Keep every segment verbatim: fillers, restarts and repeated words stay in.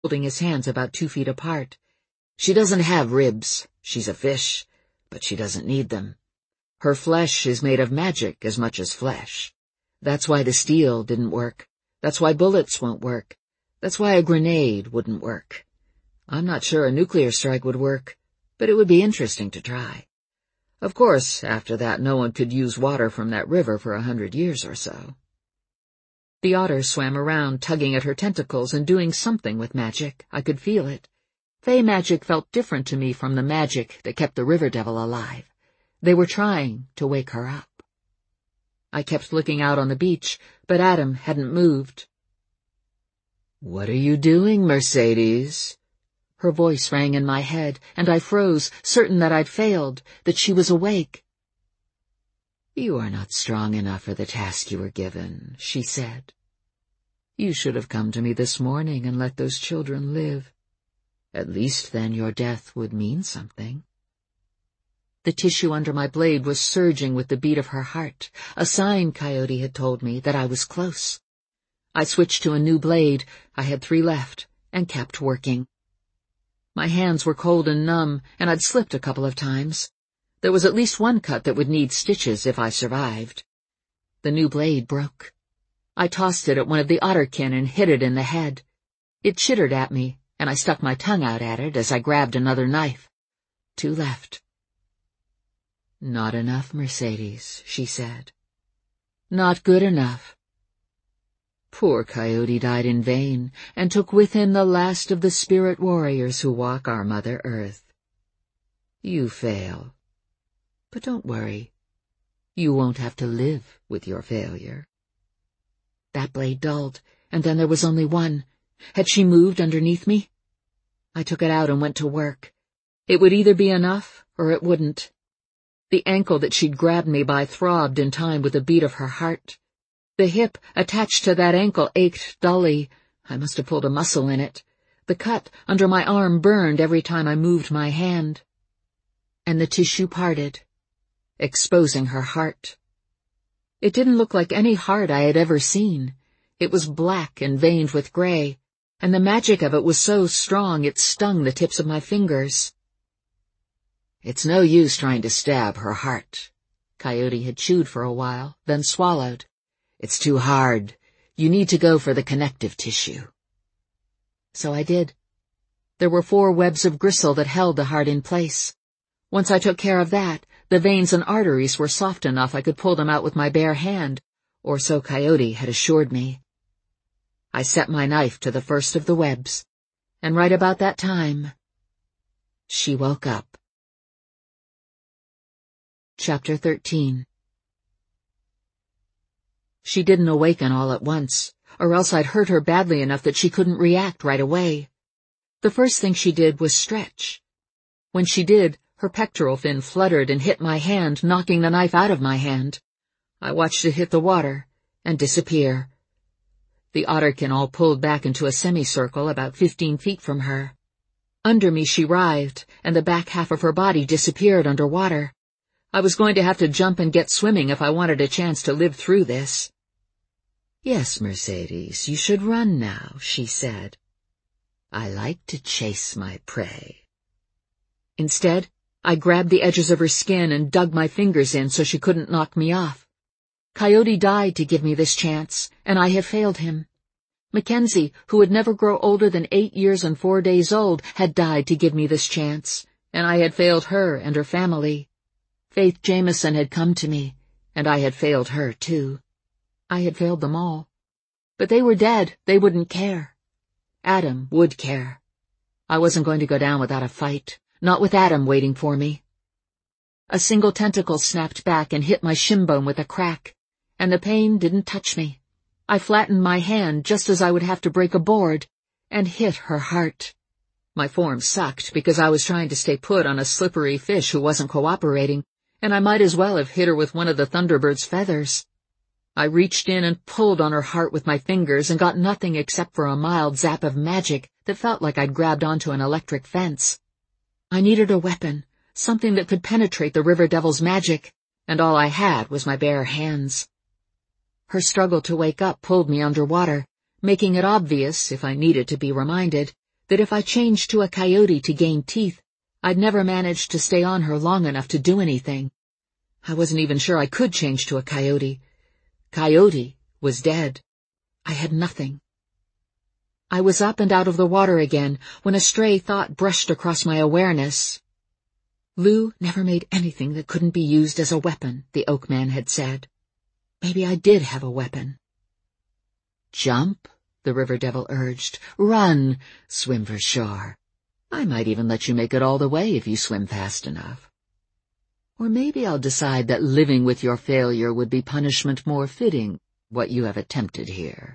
holding his hands about two feet apart. "She doesn't have ribs. She's a fish, but she doesn't need them. Her flesh is made of magic as much as flesh. That's why the steel didn't work. That's why bullets won't work. That's why a grenade wouldn't work. I'm not sure a nuclear strike would work, but it would be interesting to try. Of course, after that no one could use water from that river for a hundred years or so." The otter swam around, tugging at her tentacles and doing something with magic. I could feel it. Fey magic felt different to me from the magic that kept the river devil alive. They were trying to wake her up. I kept looking out on the beach, but Adam hadn't moved. "What are you doing, Mercedes?" Her voice rang in my head, and I froze, certain that I'd failed, that she was awake. "You are not strong enough for the task you were given," she said. "You should have come to me this morning and let those children live. At least then your death would mean something." The tissue under my blade was surging with the beat of her heart, a sign, Coyote had told me, that I was close. I switched to a new blade, I had three left, and kept working. My hands were cold and numb, and I'd slipped a couple of times. There was at least one cut that would need stitches if I survived. The new blade broke. I tossed it at one of the otterkin and hit it in the head. It chittered at me, and I stuck my tongue out at it as I grabbed another knife. Two left. "Not enough, Mercedes," she said. "Not good enough." Poor Coyote died in vain, and took with him the last of the spirit warriors who walk our Mother Earth. You fail. But don't worry. You won't have to live with your failure. That blade dulled, and then there was only one. Had she moved underneath me? I took it out and went to work. It would either be enough, or it wouldn't. The ankle that she'd grabbed me by throbbed in time with the beat of her heart. The hip attached to that ankle ached dully. I must have pulled a muscle in it. The cut under my arm burned every time I moved my hand. And the tissue parted, exposing her heart. It didn't look like any heart I had ever seen. It was black and veined with gray, and the magic of it was so strong it stung the tips of my fingers. "It's no use trying to stab her heart." Coyote had chewed for a while, then swallowed. "It's too hard. You need to go for the connective tissue." So I did. There were four webs of gristle that held the heart in place. Once I took care of that, the veins and arteries were soft enough I could pull them out with my bare hand, or so Coyote had assured me. I set my knife to the first of the webs, and right about that time, she woke up. Chapter thirteen. She didn't awaken all at once, or else I'd hurt her badly enough that she couldn't react right away. The first thing she did was stretch. When she did, her pectoral fin fluttered and hit my hand, knocking the knife out of my hand. I watched it hit the water and disappear. The otterkin all pulled back into a semicircle about fifteen feet from her. Under me she writhed, and the back half of her body disappeared under water. I was going to have to jump and get swimming if I wanted a chance to live through this. "Yes, Mercedes, you should run now," she said. "I like to chase my prey." Instead, I grabbed the edges of her skin and dug my fingers in so she couldn't knock me off. Coyote died to give me this chance, and I had failed him. Mackenzie, who would never grow older than eight years and four days old, had died to give me this chance, and I had failed her and her family. Faith Jameson had come to me, and I had failed her, too. I had failed them all. But they were dead, they wouldn't care. Adam would care. I wasn't going to go down without a fight, not with Adam waiting for me. A single tentacle snapped back and hit my shin bone with a crack, and the pain didn't touch me. I flattened my hand just as I would have to break a board, and hit her heart. My form sucked because I was trying to stay put on a slippery fish who wasn't cooperating, and I might as well have hit her with one of the Thunderbird's feathers. I reached in and pulled on her heart with my fingers and got nothing except for a mild zap of magic that felt like I'd grabbed onto an electric fence. I needed a weapon, something that could penetrate the river devil's magic, and all I had was my bare hands. Her struggle to wake up pulled me underwater, making it obvious, if I needed to be reminded, that if I changed to a coyote to gain teeth, I'd never manage to stay on her long enough to do anything. I wasn't even sure I could change to a coyote. Coyote was dead. I had nothing. I was up and out of the water again when a stray thought brushed across my awareness. Lou never made anything that couldn't be used as a weapon, the Oak Man had said. Maybe I did have a weapon. Jump, the River Devil urged. Run, swim for shore. I might even let you make it all the way if you swim fast enough. Or maybe I'll decide that living with your failure would be punishment more fitting, what you have attempted here.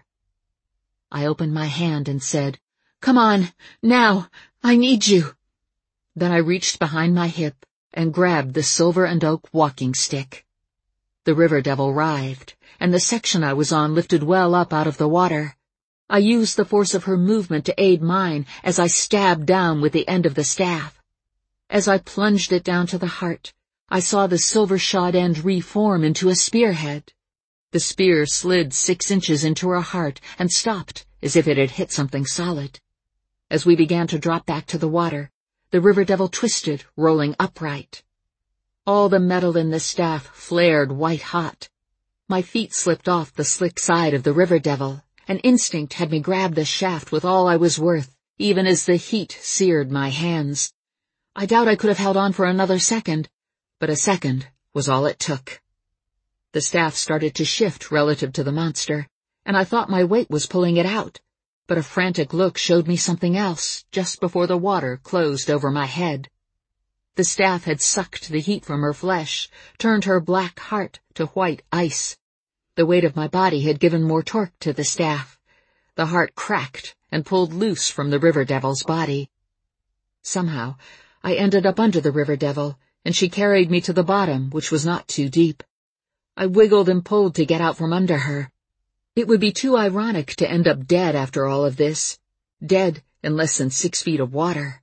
I opened my hand and said, Come on, now, I need you. Then I reached behind my hip and grabbed the silver and oak walking stick. The River Devil writhed, and the section I was on lifted well up out of the water. I used the force of her movement to aid mine as I stabbed down with the end of the staff. As I plunged it down to the heart, I saw the silver-shod end reform into a spearhead. The spear slid six inches into her heart and stopped as if it had hit something solid. As we began to drop back to the water, the River Devil twisted, rolling upright. All the metal in the staff flared white-hot. My feet slipped off the slick side of the River Devil. An instinct had me grab the shaft with all I was worth, even as the heat seared my hands. I doubt I could have held on for another second, but a second was all it took. The staff started to shift relative to the monster, and I thought my weight was pulling it out, but a frantic look showed me something else just before the water closed over my head. The staff had sucked the heat from her flesh, turned her black heart to white ice. The weight of my body had given more torque to the staff. The heart cracked and pulled loose from the River Devil's body. Somehow, I ended up under the River Devil, and she carried me to the bottom, which was not too deep. I wiggled and pulled to get out from under her. It would be too ironic to end up dead after all of this, dead in less than six feet of water.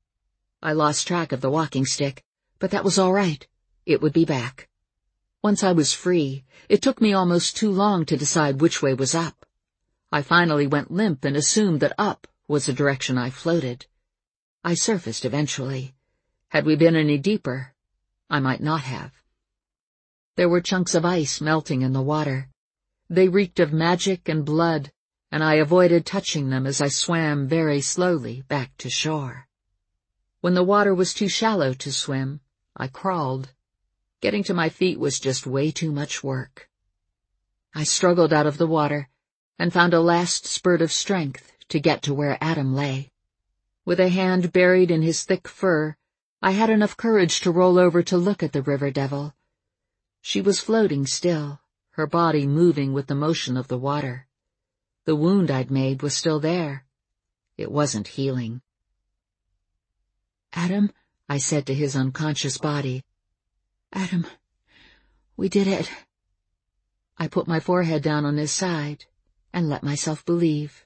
I lost track of the walking stick, but that was all right. It would be back. Once I was free, it took me almost too long to decide which way was up. I finally went limp and assumed that up was the direction I floated. I surfaced eventually. Had we been any deeper, I might not have. There were chunks of ice melting in the water. They reeked of magic and blood, and I avoided touching them as I swam very slowly back to shore. When the water was too shallow to swim, I crawled. Getting to my feet was just way too much work. I struggled out of the water and found a last spurt of strength to get to where Adam lay. With a hand buried in his thick fur, I had enough courage to roll over to look at the River Devil. She was floating still, her body moving with the motion of the water. The wound I'd made was still there. It wasn't healing. Adam, I said to his unconscious body. Adam, we did it. I put my forehead down on his side and let myself believe.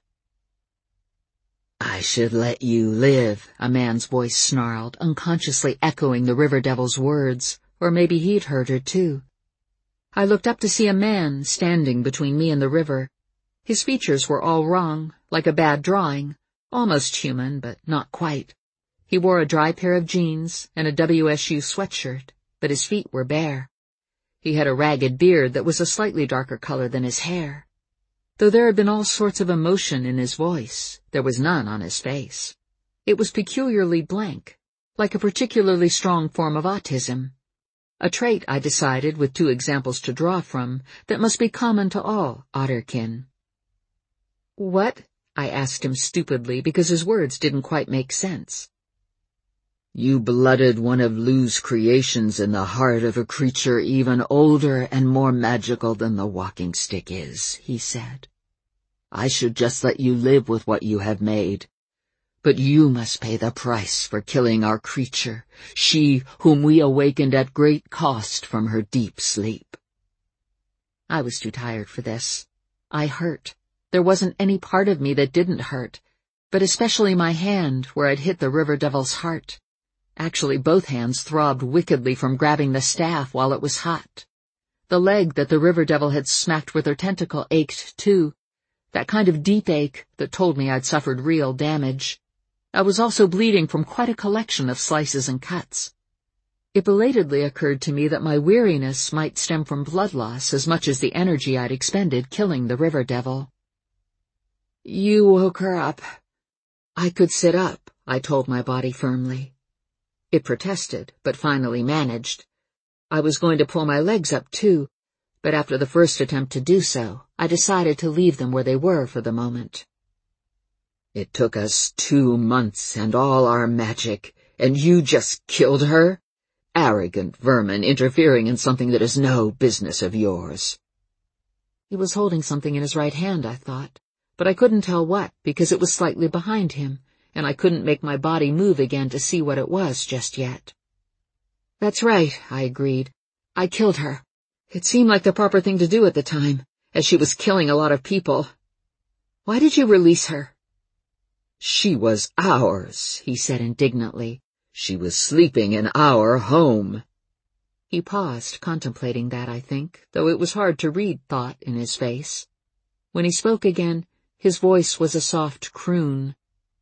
I should let you live, a man's voice snarled, unconsciously echoing the River Devil's words, or maybe he'd heard her too. I looked up to see a man standing between me and the river. His features were all wrong, like a bad drawing, almost human, but not quite. He wore a dry pair of jeans and a W S U sweatshirt, but his feet were bare. He had a ragged beard that was a slightly darker color than his hair. Though there had been all sorts of emotion in his voice, there was none on his face. It was peculiarly blank, like a particularly strong form of autism. A trait, I decided, with two examples to draw from, that must be common to all otterkin. What? I asked him stupidly because his words didn't quite make sense. You blooded one of Lou's creations in the heart of a creature even older and more magical than the walking stick is, he said. I should just let you live with what you have made. But you must pay the price for killing our creature, she whom we awakened at great cost from her deep sleep. I was too tired for this. I hurt. There wasn't any part of me that didn't hurt, but especially my hand where I'd hit the River Devil's heart. Actually, both hands throbbed wickedly from grabbing the staff while it was hot. The leg that the River Devil had smacked with her tentacle ached too, that kind of deep ache that told me I'd suffered real damage. I was also bleeding from quite a collection of slices and cuts. It belatedly occurred to me that my weariness might stem from blood loss as much as the energy I'd expended killing the river devil. "You woke her up." I could sit up, I told my body firmly. It protested, but finally managed. I was going to pull my legs up too, but after the first attempt to do so, I decided to leave them where they were for the moment. "It took us two months and all our magic, and you just killed her? Arrogant vermin interfering in something that is no business of yours." He was holding something in his right hand, I thought, but I couldn't tell what because it was slightly behind him, and I couldn't make my body move again to see what it was just yet. "That's right," I agreed. "I killed her. It seemed like the proper thing to do at the time, as she was killing a lot of people. Why did you release her?" "She was ours," he said indignantly. "She was sleeping in our home." He paused, contemplating that, I think, though it was hard to read thought in his face. When he spoke again, his voice was a soft croon.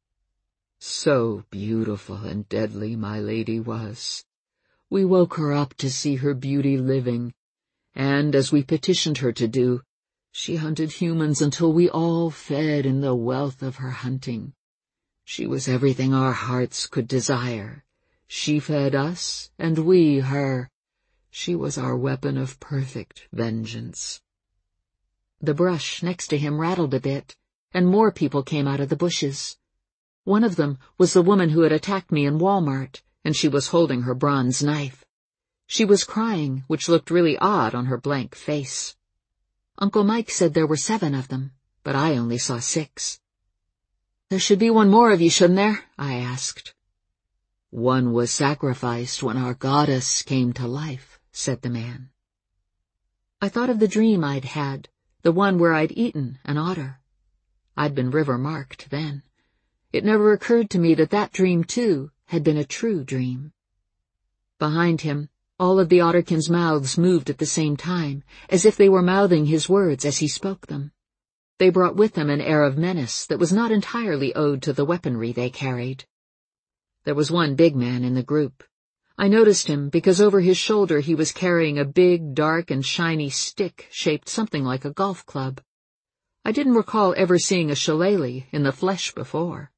"So beautiful and deadly my lady was. We woke her up to see her beauty living, and, as we petitioned her to do, she hunted humans until we all fed in the wealth of her hunting. She was everything our hearts could desire. She fed us, and we her. She was our weapon of perfect vengeance." The brush next to him rattled a bit, and more people came out of the bushes. One of them was the woman who had attacked me in Walmart, and she was holding her bronze knife. She was crying, which looked really odd on her blank face. Uncle Mike said there were seven of them, but I only saw six. "There should be one more of you, shouldn't there?" I asked. "One was sacrificed when our goddess came to life," said the man. I thought of the dream I'd had, the one where I'd eaten an otter. I'd been river-marked then. It never occurred to me that that dream, too, had been a true dream. Behind him, all of the otterkins' mouths moved at the same time, as if they were mouthing his words as he spoke them. They brought with them an air of menace that was not entirely owed to the weaponry they carried. There was one big man in the group. I noticed him because over his shoulder he was carrying a big, dark, and shiny stick shaped something like a golf club. I didn't recall ever seeing a shillelagh in the flesh before.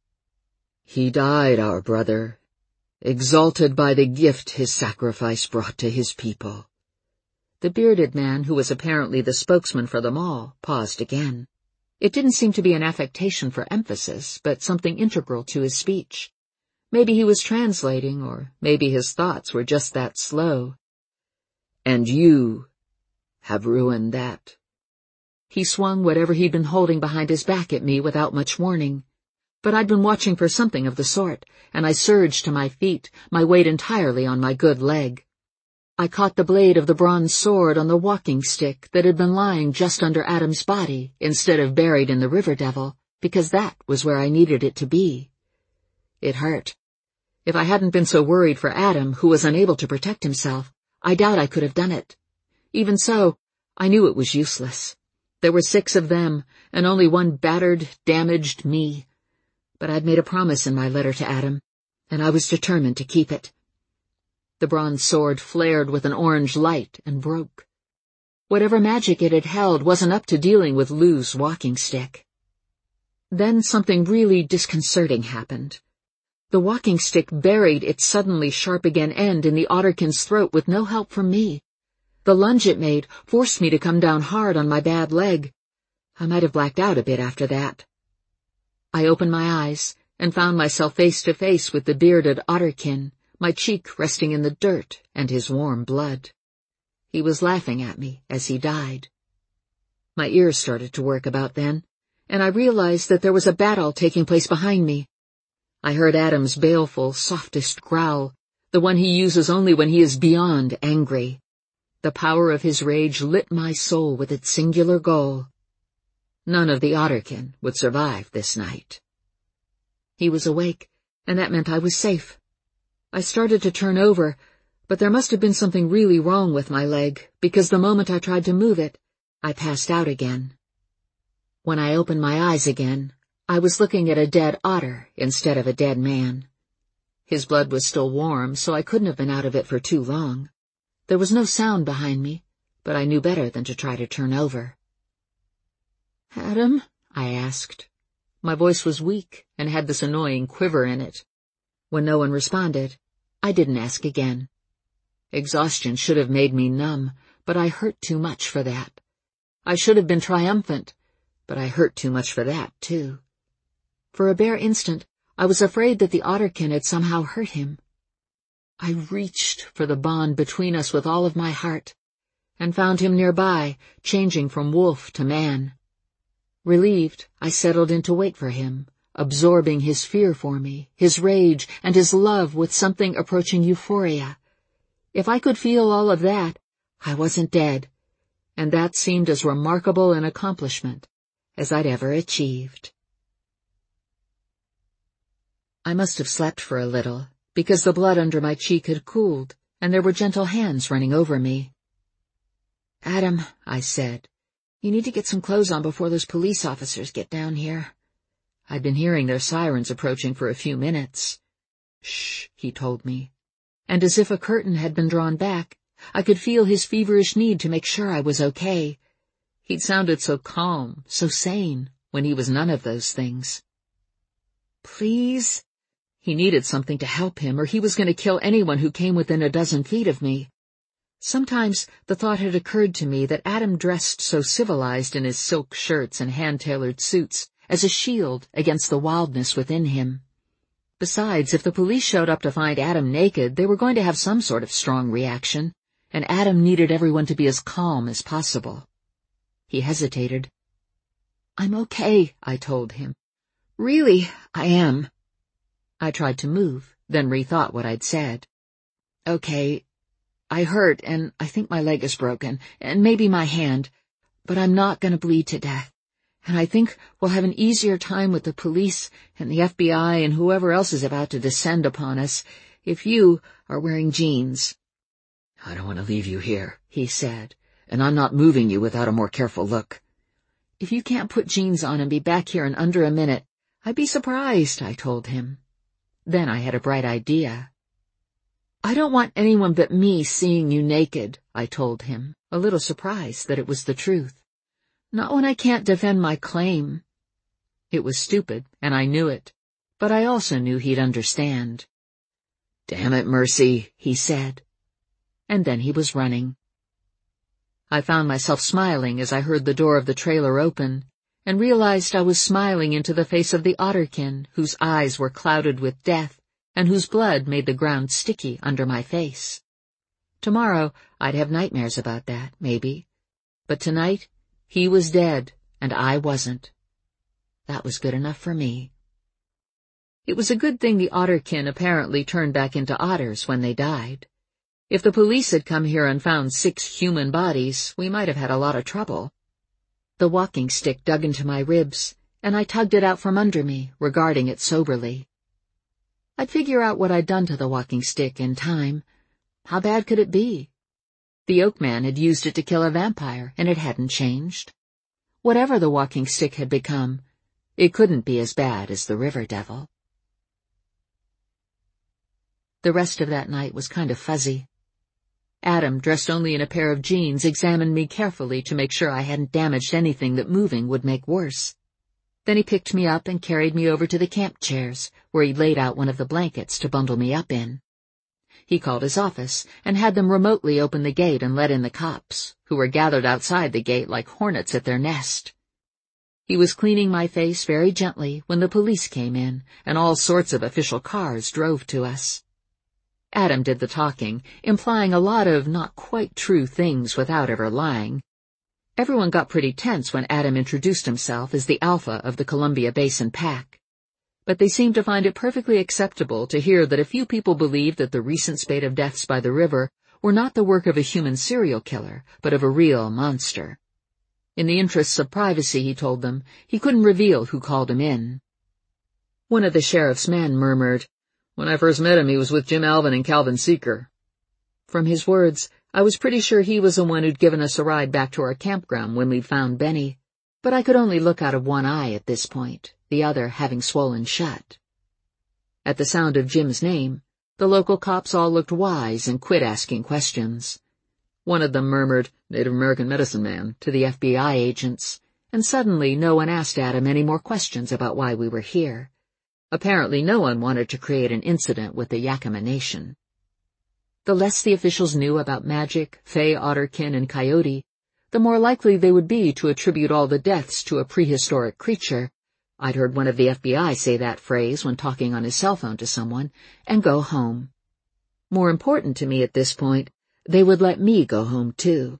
"He died, our brother, exalted by the gift his sacrifice brought to his people." The bearded man, who was apparently the spokesman for them all, paused again. It didn't seem to be an affectation for emphasis, but something integral to his speech. Maybe he was translating, or maybe his thoughts were just that slow. "And you have ruined that." He swung whatever he'd been holding behind his back at me without much warning. But I'd been watching for something of the sort, and I surged to my feet, my weight entirely on my good leg. I caught the blade of the bronze sword on the walking stick that had been lying just under Adam's body instead of buried in the river devil, because that was where I needed it to be. It hurt. If I hadn't been so worried for Adam, who was unable to protect himself, I doubt I could have done it. Even so, I knew it was useless. There were six of them, and only one battered, damaged me. But I'd made a promise in my letter to Adam, and I was determined to keep it. The bronze sword flared with an orange light and broke. Whatever magic it had held wasn't up to dealing with Lou's walking stick. Then something really disconcerting happened. The walking stick buried its suddenly sharp-again end in the otterkin's throat with no help from me. The lunge it made forced me to come down hard on my bad leg. I might have blacked out a bit after that. I opened my eyes and found myself face to face with the bearded otterkin, my cheek resting in the dirt and his warm blood. He was laughing at me as he died. My ears started to work about then, and I realized that there was a battle taking place behind me. I heard Adam's baleful, softest growl, the one he uses only when he is beyond angry. The power of his rage lit my soul with its singular goal. None of the otterkin would survive this night. He was awake, and that meant I was safe. I started to turn over, but there must have been something really wrong with my leg, because the moment I tried to move it, I passed out again. When I opened my eyes again, I was looking at a dead otter instead of a dead man. His blood was still warm, so I couldn't have been out of it for too long. There was no sound behind me, but I knew better than to try to turn over. "Adam?" I asked. My voice was weak and had this annoying quiver in it. When no one responded, I didn't ask again. Exhaustion should have made me numb, but I hurt too much for that. I should have been triumphant, but I hurt too much for that, too. For a bare instant, I was afraid that the otterkin had somehow hurt him. I reached for the bond between us with all of my heart, and found him nearby, changing from wolf to man. Relieved, I settled in to wait for him, absorbing his fear for me, his rage, and his love with something approaching euphoria. If I could feel all of that, I wasn't dead, and that seemed as remarkable an accomplishment as I'd ever achieved. I must have slept for a little, because the blood under my cheek had cooled, and there were gentle hands running over me. "Adam," I said, "you need to get some clothes on before those police officers get down here." I'd been hearing their sirens approaching for a few minutes. "Shh," he told me, and as if a curtain had been drawn back, I could feel his feverish need to make sure I was okay. He'd sounded so calm, so sane, when he was none of those things. "Please?" He needed something to help him, or he was going to kill anyone who came within a dozen feet of me. Sometimes the thought had occurred to me that Adam dressed so civilized in his silk shirts and hand-tailored suits as a shield against the wildness within him. Besides, if the police showed up to find Adam naked, they were going to have some sort of strong reaction, and Adam needed everyone to be as calm as possible. He hesitated. "I'm okay," I told him. "Really, I am." I tried to move, then rethought what I'd said. "Okay, I hurt, and I think my leg is broken, and maybe my hand, but I'm not going to bleed to death, and I think we'll have an easier time with the police and the F B I and whoever else is about to descend upon us if you are wearing jeans." "I don't want to leave you here," he said, "and I'm not moving you without a more careful look." "If you can't put jeans on and be back here in under a minute, I'd be surprised," I told him. Then I had a bright idea. "I don't want anyone but me seeing you naked," I told him, a little surprised that it was the truth. "Not when I can't defend my claim." It was stupid, and I knew it, but I also knew he'd understand. "Damn it, Mercy," he said. And then he was running. I found myself smiling as I heard the door of the trailer open, and realized I was smiling into the face of the otterkin, whose eyes were clouded with death, and whose blood made the ground sticky under my face. Tomorrow I'd have nightmares about that, maybe. But tonight, he was dead, and I wasn't. That was good enough for me. It was a good thing the otterkin apparently turned back into otters when they died. If the police had come here and found six human bodies, we might have had a lot of trouble. The walking stick dug into my ribs, and I tugged it out from under me, regarding it soberly. I'd figure out what I'd done to the walking stick in time. How bad could it be? The Oak Man had used it to kill a vampire, and it hadn't changed. Whatever the walking stick had become, it couldn't be as bad as the River Devil. The rest of that night was kind of fuzzy. Adam, dressed only in a pair of jeans, examined me carefully to make sure I hadn't damaged anything that moving would make worse. Then he picked me up and carried me over to the camp chairs, where he laid out one of the blankets to bundle me up in. He called his office and had them remotely open the gate and let in the cops, who were gathered outside the gate like hornets at their nest. He was cleaning my face very gently when the police came in, and all sorts of official cars drove to us. Adam did the talking, implying a lot of not quite true things without ever lying. Everyone got pretty tense when Adam introduced himself as the alpha of the Columbia Basin Pack. But they seemed to find it perfectly acceptable to hear that a few people believed that the recent spate of deaths by the river were not the work of a human serial killer, but of a real monster. In the interests of privacy, he told them, he couldn't reveal who called him in. One of the sheriff's men murmured, "When I first met him, he was with Jim Alvin and Calvin Seeker." From his words, I was pretty sure he was the one who'd given us a ride back to our campground when we'd found Benny, but I could only look out of one eye at this point, the other having swollen shut. At the sound of Jim's name, the local cops all looked wise and quit asking questions. One of them murmured, "Native American medicine man," to the F B I agents, and suddenly no one asked Adam any more questions about why we were here. Apparently no one wanted to create an incident with the Yakima Nation. The less the officials knew about magic, Fae, Otterkin, and Coyote, the more likely they would be to attribute all the deaths to a prehistoric creature — I'd heard one of the F B I say that phrase when talking on his cell phone to someone — and go home. More important to me at this point, they would let me go home too.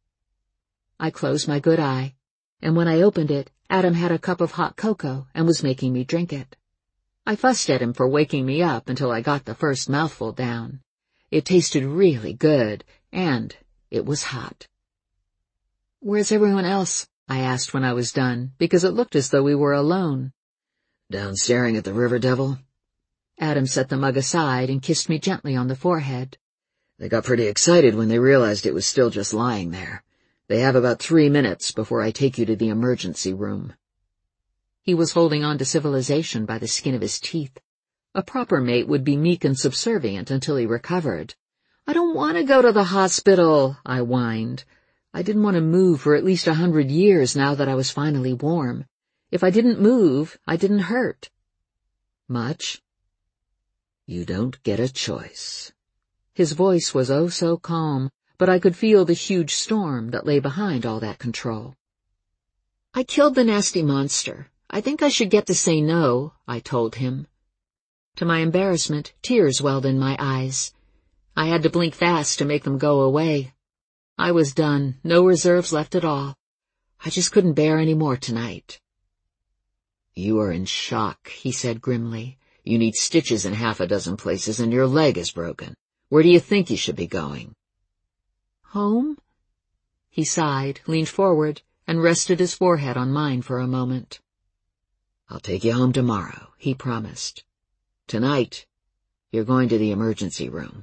I closed my good eye, and when I opened it, Adam had a cup of hot cocoa and was making me drink it. I fussed at him for waking me up until I got the first mouthful down. It tasted really good, and it was hot. "Where's everyone else?" I asked when I was done, because it looked as though we were alone. "Down staring at the river devil." Adam set the mug aside and kissed me gently on the forehead. "They got pretty excited when they realized it was still just lying there. They have about three minutes before I take you to the emergency room." He was holding on to civilization by the skin of his teeth. A proper mate would be meek and subservient until he recovered. "I don't want to go to the hospital," I whined. I didn't want to move for at least a hundred years now that I was finally warm. If I didn't move, I didn't hurt. "Much?" "You don't get a choice." His voice was oh so calm, but I could feel the huge storm that lay behind all that control. "I killed the nasty monster. I think I should get to say no," I told him. To my embarrassment, tears welled in my eyes. I had to blink fast to make them go away. I was done, no reserves left at all. I just couldn't bear any more tonight. "You are in shock," he said grimly. "You need stitches in half a dozen places and your leg is broken. Where do you think you should be going?" "Home?" He sighed, leaned forward, and rested his forehead on mine for a moment. "I'll take you home tomorrow," he promised. "Tonight, you're going to the emergency room."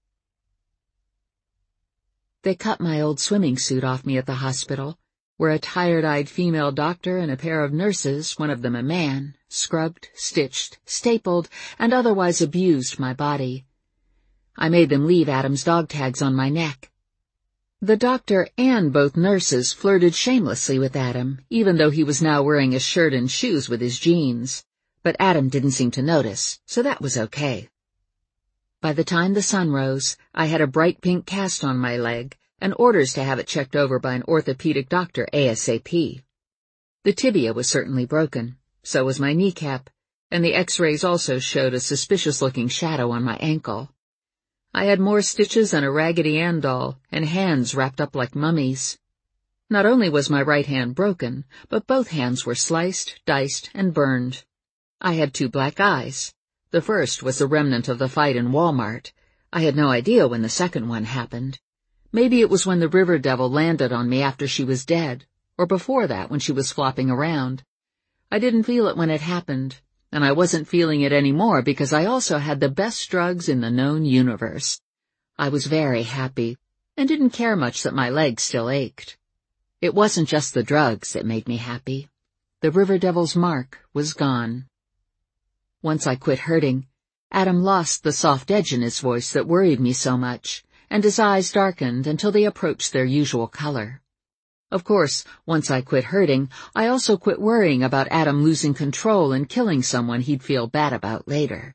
They cut my old swimming suit off me at the hospital, where a tired-eyed female doctor and a pair of nurses, one of them a man, scrubbed, stitched, stapled, and otherwise abused my body. I made them leave Adam's dog tags on my neck. The doctor and both nurses flirted shamelessly with Adam, even though he was now wearing a shirt and shoes with his jeans. But Adam didn't seem to notice, so that was okay. By the time the sun rose, I had a bright pink cast on my leg and orders to have it checked over by an orthopedic doctor ASAP. The tibia was certainly broken, so was my kneecap, and the x-rays also showed a suspicious-looking shadow on my ankle. I had more stitches than a Raggedy Ann doll, and hands wrapped up like mummies. Not only was my right hand broken, but both hands were sliced, diced, and burned. I had two black eyes. The first was the remnant of the fight in Walmart. I had no idea when the second one happened. Maybe it was when the river devil landed on me after she was dead, or before that when she was flopping around. I didn't feel it when it happened, and I wasn't feeling it anymore because I also had the best drugs in the known universe. I was very happy, and didn't care much that my legs still ached. It wasn't just the drugs that made me happy. The river devil's mark was gone. Once I quit hurting, Adam lost the soft edge in his voice that worried me so much, and his eyes darkened until they approached their usual color. Of course, once I quit hurting, I also quit worrying about Adam losing control and killing someone he'd feel bad about later.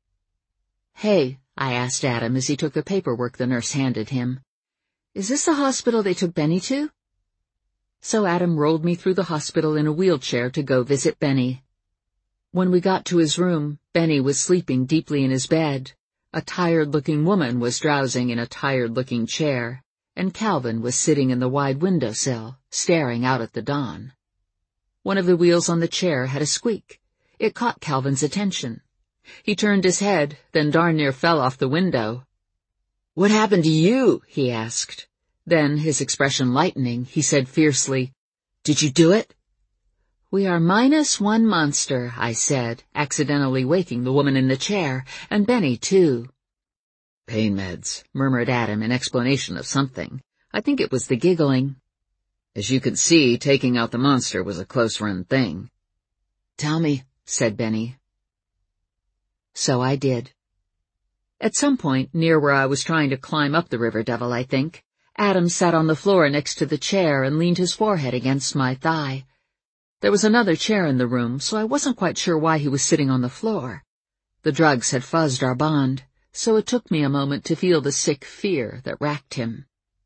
"Hey," I asked Adam as he took the paperwork the nurse handed him. "Is this the hospital they took Benny to?" So Adam rolled me through the hospital in a wheelchair to go visit Benny. When we got to his room, Benny was sleeping deeply in his bed. A tired-looking woman was drowsing in a tired-looking chair, and Calvin was sitting in the wide windowsill, staring out at the dawn. One of the wheels on the chair had a squeak. It caught Calvin's attention. He turned his head, then darn near fell off the window. "What happened to you?" he asked. Then, his expression lightening, he said fiercely, "Did you do it?" "We are minus one monster," I said, accidentally waking the woman in the chair, and Benny, too. "Pain meds," murmured Adam in explanation of something. I think it was the giggling. "As you can see, taking out the monster was a close-run thing." "Tell me," said Benny. So I did. At some point, near where I was trying to climb up the River Devil, I think, Adam sat on the floor next to the chair and leaned his forehead against my thigh. There was another chair in the room, so I wasn't quite sure why he was sitting on the floor. The drugs had fuzzed our bond, so it took me a moment to feel the sick fear that racked him.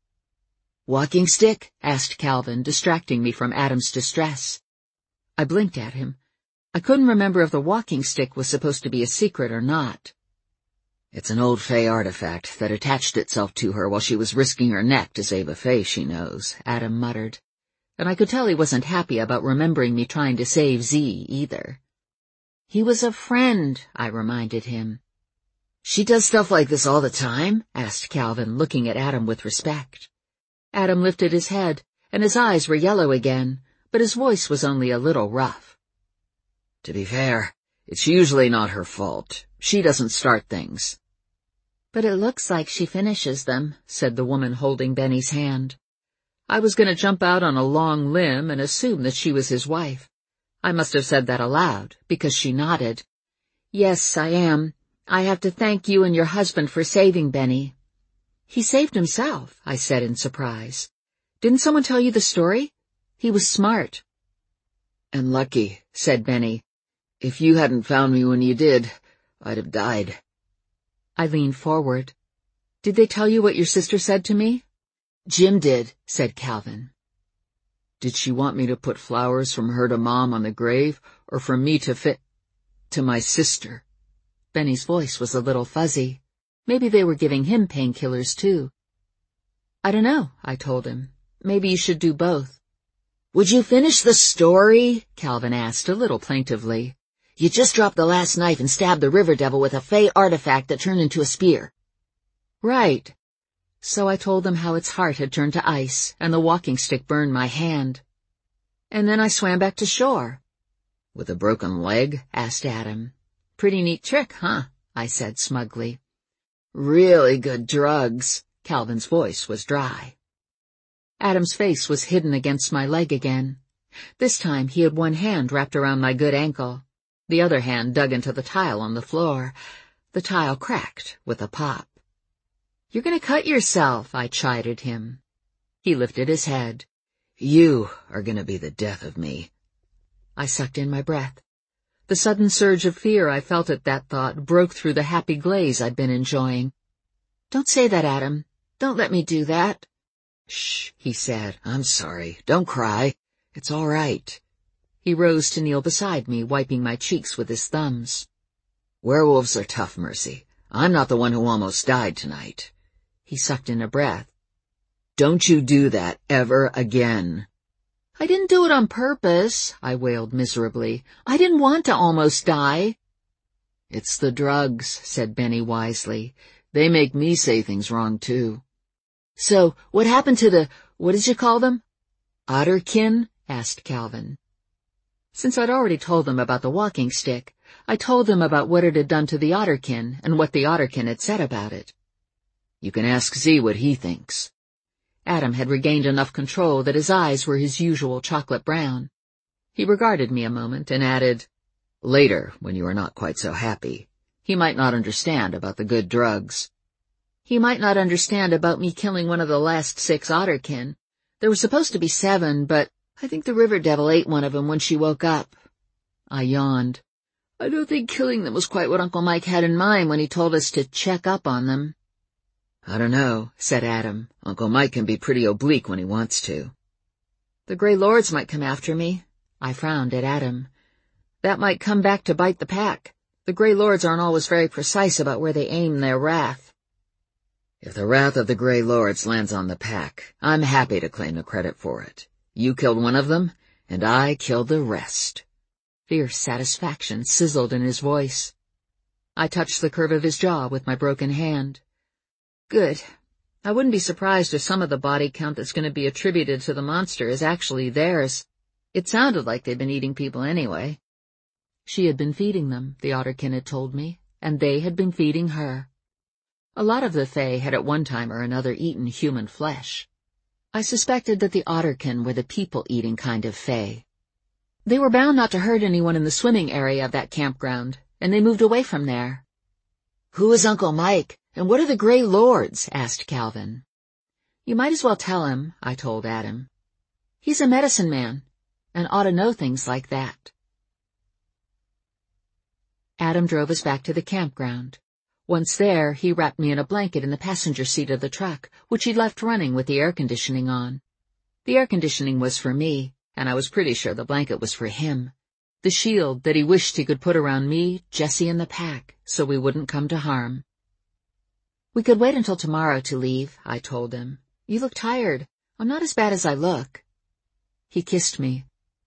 "Walking stick?" asked Calvin, distracting me from Adam's distress. I blinked at him. I couldn't remember if the walking stick was supposed to be a secret or not. "It's an old Fey artifact that attached itself to her while she was risking her neck to save a Fey she knows," Adam muttered. And I could tell he wasn't happy about remembering me trying to save Z either. "He was a friend," I reminded him. "She does stuff like this all the time?" asked Calvin, looking at Adam with respect. Adam lifted his head, and his eyes were yellow again, but his voice was only a little rough. "To be fair, it's usually not her fault. She doesn't start things." "But it looks like she finishes them," said the woman holding Benny's hand. I was going to jump out on a long limb and assume that she was his wife. I must have said that aloud, because she nodded. "Yes, I am. I have to thank you and your husband for saving Benny." "He saved himself," I said in surprise. "Didn't someone tell you the story? He was smart." "And lucky," said Benny. "If you hadn't found me when you did, I'd have died." I leaned forward. "Did they tell you what your sister said to me?" "Jim did," said Calvin. "Did she want me to put flowers from her to Mom on the grave, or from me to fit to my sister?" Benny's voice was a little fuzzy. Maybe they were giving him painkillers too. "I don't know," I told him. "Maybe you should do both." "Would you finish the story?" Calvin asked a little plaintively. "You just dropped the last knife and stabbed the River Devil with a Fey artifact that turned into a spear." "Right." So I told them how its heart had turned to ice and the walking stick burned my hand. "And then I swam back to shore." "With a broken leg?" asked Adam. "Pretty neat trick, huh?" I said smugly. "Really good drugs." Calvin's voice was dry. Adam's face was hidden against my leg again. This time he had one hand wrapped around my good ankle. The other hand dug into the tile on the floor. The tile cracked with a pop. "You're going to cut yourself," I chided him. He lifted his head. "You are going to be the death of me." I sucked in my breath. The sudden surge of fear I felt at that thought broke through the happy glaze I'd been enjoying. "Don't say that, Adam. Don't let me do that." "Shh," he said. "I'm sorry. Don't cry. It's all right." He rose to kneel beside me, wiping my cheeks with his thumbs. "Werewolves are tough, Mercy. I'm not the one who almost died tonight." He sucked in a breath. "Don't you do that ever again." "I didn't do it on purpose," I wailed miserably. "I didn't want to almost die." "It's the drugs," said Benny wisely. "They make me say things wrong, too." "So, what happened to the, what did you call them?" "Otterkin?" asked Calvin. Since I'd already told them about the walking stick, I told them about what it had done to the Otterkin and what the Otterkin had said about it. "You can ask Z what he thinks." Adam had regained enough control that his eyes were his usual chocolate brown. He regarded me a moment and added, "Later, when you are not quite so happy. He might not understand about the good drugs." "He might not understand about me killing one of the last six Otterkin. There were supposed to be seven, but I think the River Devil ate one of them when she woke up." I yawned. "I don't think killing them was quite what Uncle Mike had in mind when he told us to check up on them." "I don't know," said Adam. "Uncle Mike can be pretty oblique when he wants to." "The Grey Lords might come after me." I frowned at Adam. "That might come back to bite the pack. The Grey Lords aren't always very precise about where they aim their wrath." "If the wrath of the Grey Lords lands on the pack, I'm happy to claim the credit for it. You killed one of them, and I killed the rest." Fierce satisfaction sizzled in his voice. I touched the curve of his jaw with my broken hand. "Good. I wouldn't be surprised if some of the body count that's going to be attributed to the monster is actually theirs. It sounded like they'd been eating people anyway." She had been feeding them, the Otterkin had told me, and they had been feeding her. A lot of the Fae had at one time or another eaten human flesh. I suspected that the Otterkin were the people-eating kind of Fae. They were bound not to hurt anyone in the swimming area of that campground, and they moved away from there. "Who is Uncle Mike, and what are the Grey Lords?" asked Calvin. "You might as well tell him," I told Adam. "He's a medicine man, and ought to know things like that." Adam drove us back to the campground. Once there, he wrapped me in a blanket in the passenger seat of the truck, which he'd left running with the air conditioning on. The air conditioning was for me, and I was pretty sure the blanket was for him. The shield that he wished he could put around me, Jessie, and the pack, so we wouldn't come to harm. "We could wait until tomorrow to leave," I told him. "You look tired. I'm not as bad as I look." He kissed me.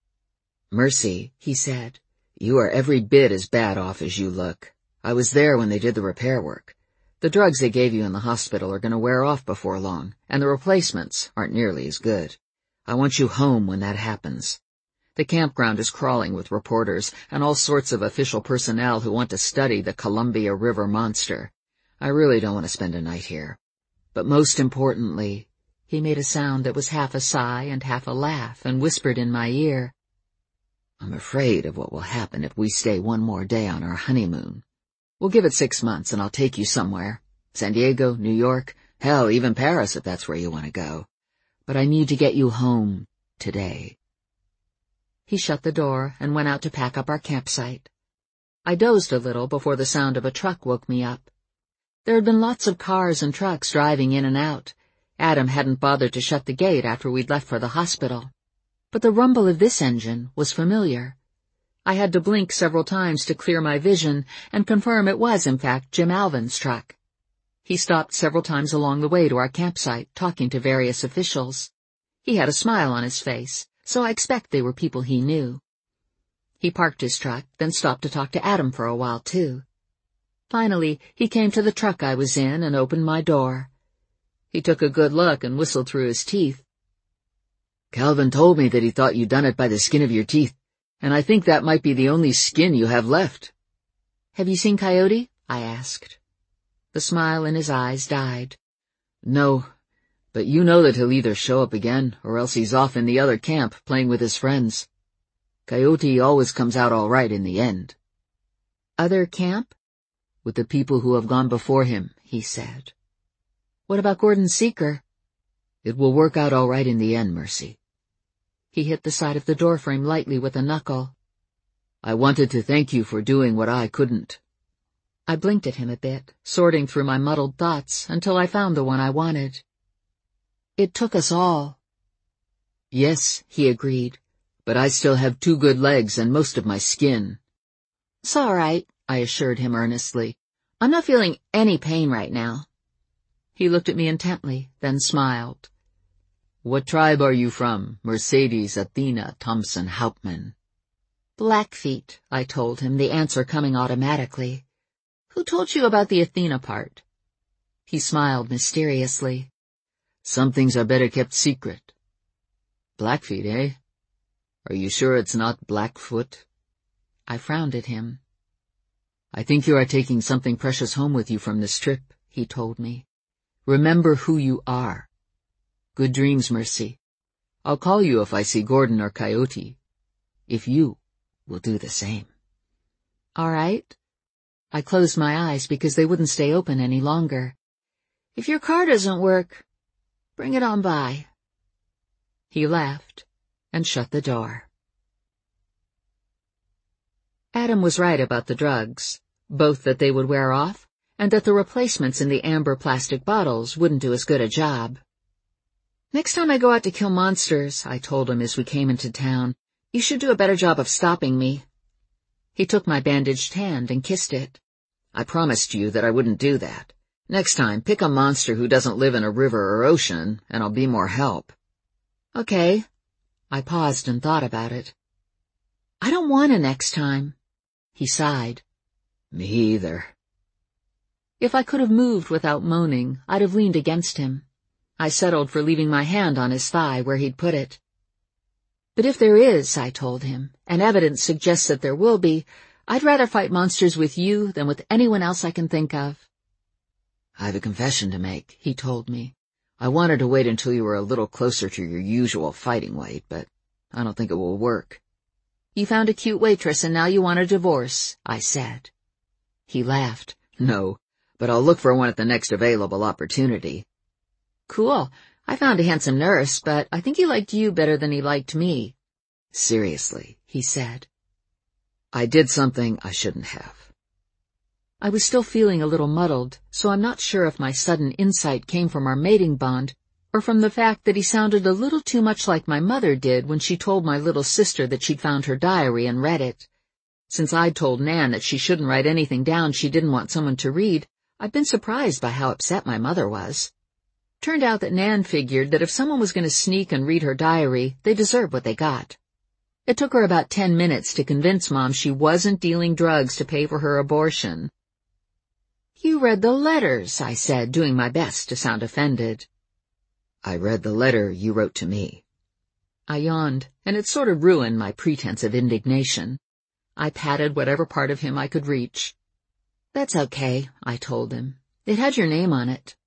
"Mercy," he said, "you are every bit as bad off as you look. I was there when they did the repair work. The drugs they gave you in the hospital are going to wear off before long, and the replacements aren't nearly as good. I want you home when that happens. The campground is crawling with reporters and all sorts of official personnel who want to study the Columbia River monster. I really don't want to spend a night here. But most importantly," he made a sound that was half a sigh and half a laugh and whispered in my ear, "I'm afraid of what will happen if we stay one more day on our honeymoon. We'll give it six months and I'll take you somewhere. San Diego, New York, hell, even Paris if that's where you want to go. But I need to get you home today." He shut the door and went out to pack up our campsite. I dozed a little before the sound of a truck woke me up. There had been lots of cars and trucks driving in and out. Adam hadn't bothered to shut the gate after we'd left for the hospital. But the rumble of this engine was familiar. I had to blink several times to clear my vision and confirm it was, in fact, Jim Alvin's truck. He stopped several times along the way to our campsite, talking to various officials. He had a smile on his face, so I expect they were people he knew. He parked his truck, then stopped to talk to Adam for a while, too. Finally, he came to the truck I was in and opened my door. He took a good look and whistled through his teeth. "Calvin told me that he thought you'd done it by the skin of your teeth, and I think that might be the only skin you have left." "Have you seen Coyote?" I asked. The smile in his eyes died. "No, but you know that he'll either show up again or else he's off in the other camp playing with his friends. Coyote always comes out all right in the end." "Other camp?" "With the people who have gone before him," he said. "What about Gordon Seeker?" "It will work out all right in the end, Mercy." He hit the side of the doorframe lightly with a knuckle. "I wanted to thank you for doing what I couldn't." I blinked at him a bit, sorting through my muddled thoughts until I found the one I wanted. "It took us all." "Yes," he agreed, "but I still have two good legs and most of my skin." "It's all right," I assured him earnestly. "I'm not feeling any pain right now." He looked at me intently, then smiled. "What tribe are you from, Mercedes Athena Thompson Hauptmann?" "Blackfeet," I told him, the answer coming automatically. "Who told you about the Athena part?" He smiled mysteriously. "Some things are better kept secret." "Blackfeet, eh? Are you sure it's not Blackfoot?" I frowned at him. "I think you are taking something precious home with you from this trip," he told me. "Remember who you are. Good dreams, Mercy. I'll call you if I see Gordon or Coyote. If you will do the same." "All right." I closed my eyes because they wouldn't stay open any longer. "If your car doesn't work, bring it on by." He laughed and shut the door. Adam was right about the drugs, both that they would wear off and that the replacements in the amber plastic bottles wouldn't do as good a job. "Next time I go out to kill monsters," I told him as we came into town, "you should do a better job of stopping me." He took my bandaged hand and kissed it. "I promised you that I wouldn't do that. Next time, pick a monster who doesn't live in a river or ocean, and I'll be more help." "Okay." I paused and thought about it. "I don't want a next time." He sighed. "Me either." If I could have moved without moaning, I'd have leaned against him. I settled for leaving my hand on his thigh where he'd put it. "But if there is," I told him, "and evidence suggests that there will be, I'd rather fight monsters with you than with anyone else I can think of." "I have a confession to make," he told me. "I wanted to wait until you were a little closer to your usual fighting weight, but I don't think it will work." You found a cute waitress and now you want a divorce, I said. He laughed. No, but I'll look for one at the next available opportunity. Cool. I found a handsome nurse, but I think he liked you better than he liked me. Seriously, he said. I did something I shouldn't have. I was still feeling a little muddled, so I'm not sure if my sudden insight came from our mating bond or from the fact that he sounded a little too much like my mother did when she told my little sister that she'd found her diary and read it. Since I'd told Nan that she shouldn't write anything down she didn't want someone to read, I'd been surprised by how upset my mother was. Turned out that Nan figured that if someone was going to sneak and read her diary, they deserved what they got. It took her about ten minutes to convince Mom she wasn't dealing drugs to pay for her abortion. You read the letters, I said, doing my best to sound offended. I read the letter you wrote to me. I yawned, and it sort of ruined my pretense of indignation. I patted whatever part of him I could reach. That's okay, I told him. It had your name on it.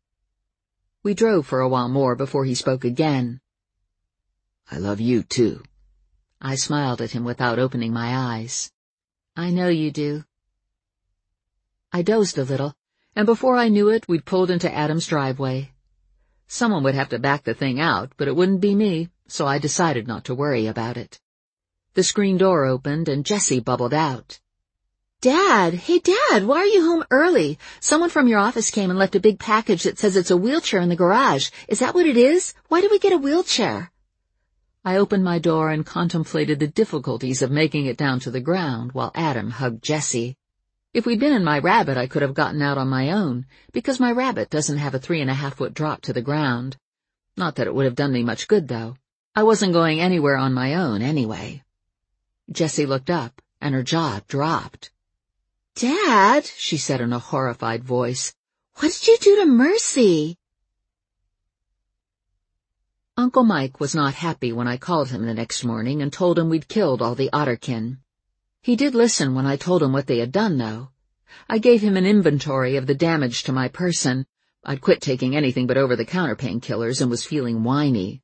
We drove for a while more before he spoke again. I love you, too. I smiled at him without opening my eyes. I know you do. I dozed a little, and before I knew it, we'd pulled into Adam's driveway. Someone would have to back the thing out, but it wouldn't be me, so I decided not to worry about it. The screen door opened, and Jessie bubbled out. Dad, hey Dad, why are you home early? Someone from your office came and left a big package that says it's a wheelchair in the garage. Is that what it is? Why did we get a wheelchair? I opened my door and contemplated the difficulties of making it down to the ground while Adam hugged Jessie. If we'd been in my Rabbit, I could have gotten out on my own, because my Rabbit doesn't have a three and a half foot drop to the ground. Not that it would have done me much good, though. I wasn't going anywhere on my own anyway. Jessie looked up, and her jaw dropped. Dad, she said in a horrified voice, what did you do to Mercy? Uncle Mike was not happy when I called him the next morning and told him we'd killed all the Otterkin. He did listen when I told him what they had done, though. I gave him an inventory of the damage to my person. I'd quit taking anything but over-the-counter painkillers and was feeling whiny.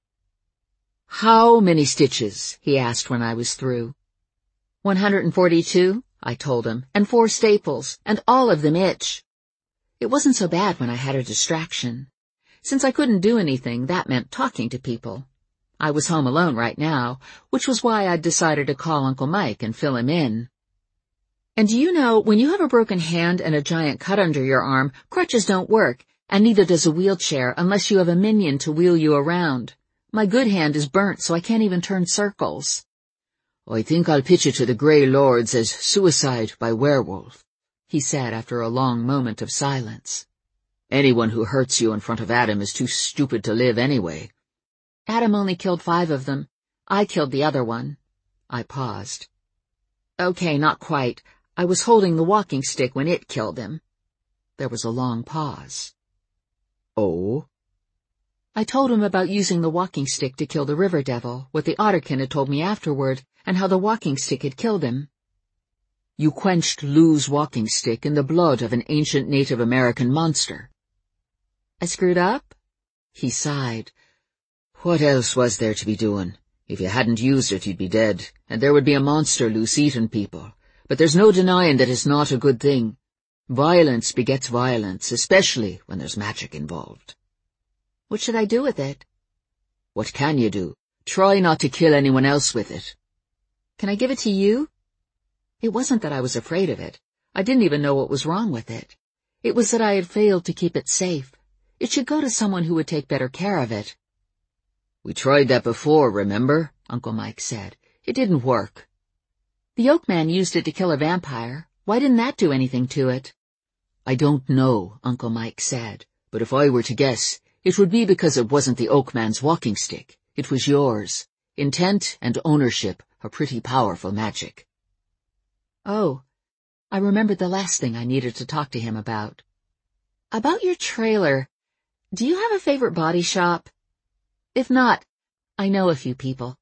How many stitches? He asked when I was through. One hundred forty-two, I told him, and four staples, and all of them itch. It wasn't so bad when I had a distraction. Since I couldn't do anything, that meant talking to people. I was home alone right now, which was why I'd decided to call Uncle Mike and fill him in. And do you know, when you have a broken hand and a giant cut under your arm, crutches don't work, and neither does a wheelchair unless you have a minion to wheel you around. My good hand is burnt, so I can't even turn circles. I think I'll pitch it to the Grey Lords as suicide by werewolf, he said after a long moment of silence. Anyone who hurts you in front of Adam is too stupid to live anyway. Adam only killed five of them. I killed the other one. I paused. Okay, not quite. I was holding the walking stick when it killed him. There was a long pause. Oh? I told him about using the walking stick to kill the river devil, what the Otterkin had told me afterward, and how the walking stick had killed him. You quenched Lou's walking stick in the blood of an ancient Native American monster. I screwed up? He sighed. What else was there to be doing? If you hadn't used it, you'd be dead, and there would be a monster loose eating people. But there's no denying that it's not a good thing. Violence begets violence, especially when there's magic involved. What should I do with it? What can you do? Try not to kill anyone else with it. Can I give it to you? It wasn't that I was afraid of it. I didn't even know what was wrong with it. It was that I had failed to keep it safe. It should go to someone who would take better care of it. We tried that before, remember? Uncle Mike said. It didn't work. The Oak Man used it to kill a vampire. Why didn't that do anything to it? I don't know, Uncle Mike said, but if I were to guess, it would be because it wasn't the Oak Man's walking stick. It was yours. Intent and ownership are pretty powerful magic. Oh, I remembered the last thing I needed to talk to him about. About your trailer. Do you have a favorite body shop? If not, I know a few people.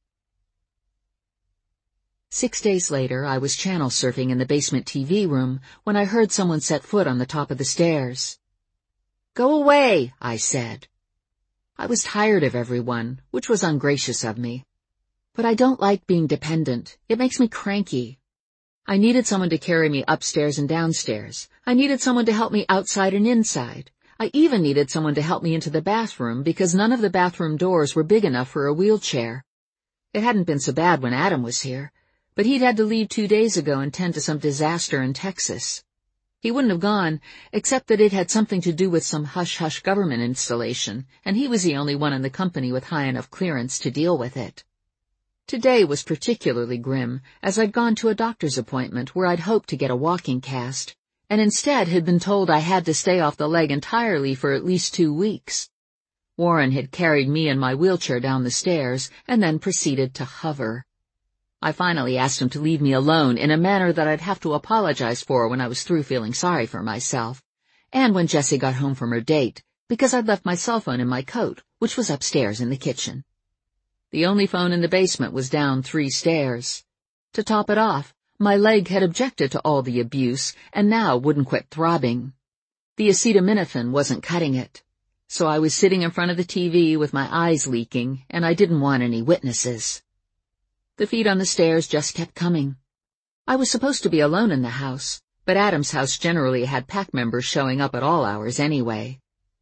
Six days later, I was channel surfing in the basement T V room when I heard someone set foot on the top of the stairs. Go away, I said. I was tired of everyone, which was ungracious of me. But I don't like being dependent. It makes me cranky. I needed someone to carry me upstairs and downstairs. I needed someone to help me outside and inside. I even needed someone to help me into the bathroom because none of the bathroom doors were big enough for a wheelchair. It hadn't been so bad when Adam was here, but he'd had to leave two days ago and tend to some disaster in Texas. He wouldn't have gone, except that it had something to do with some hush-hush government installation, and he was the only one in the company with high enough clearance to deal with it. Today was particularly grim, as I'd gone to a doctor's appointment where I'd hoped to get a walking cast, and instead had been told I had to stay off the leg entirely for at least two weeks. Warren had carried me in my wheelchair down the stairs and then proceeded to hover. I finally asked him to leave me alone in a manner that I'd have to apologize for when I was through feeling sorry for myself, and when Jessie got home from her date, because I'd left my cell phone in my coat, which was upstairs in the kitchen. The only phone in the basement was down three stairs. To top it off, my leg had objected to all the abuse and now wouldn't quit throbbing. The acetaminophen wasn't cutting it, so I was sitting in front of the T V with my eyes leaking, and I didn't want any witnesses. The feet on the stairs just kept coming. I was supposed to be alone in the house, but Adam's house generally had pack members showing up at all hours anyway.